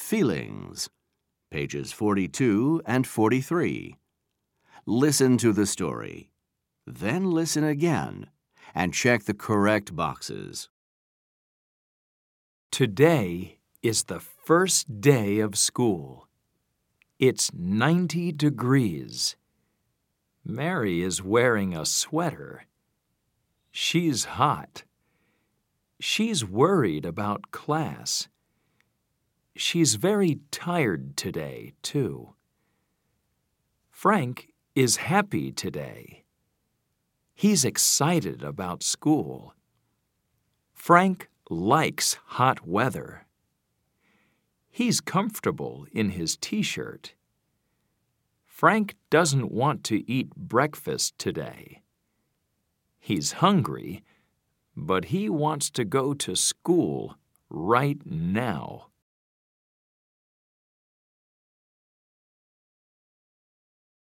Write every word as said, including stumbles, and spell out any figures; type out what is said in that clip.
Feelings, pages forty-two and forty-three. Listen to the story. Then listen again and check the correct boxes. Today is the first day of school. It's ninety degrees. Mary is wearing a sweater. She's hot. She's worried about class. She's very tired today, too. Frank is happy today. He's excited about school. Frank likes hot weather. He's comfortable in his t-shirt. Frank doesn't want to eat breakfast today. He's hungry, but he wants to go to school right now.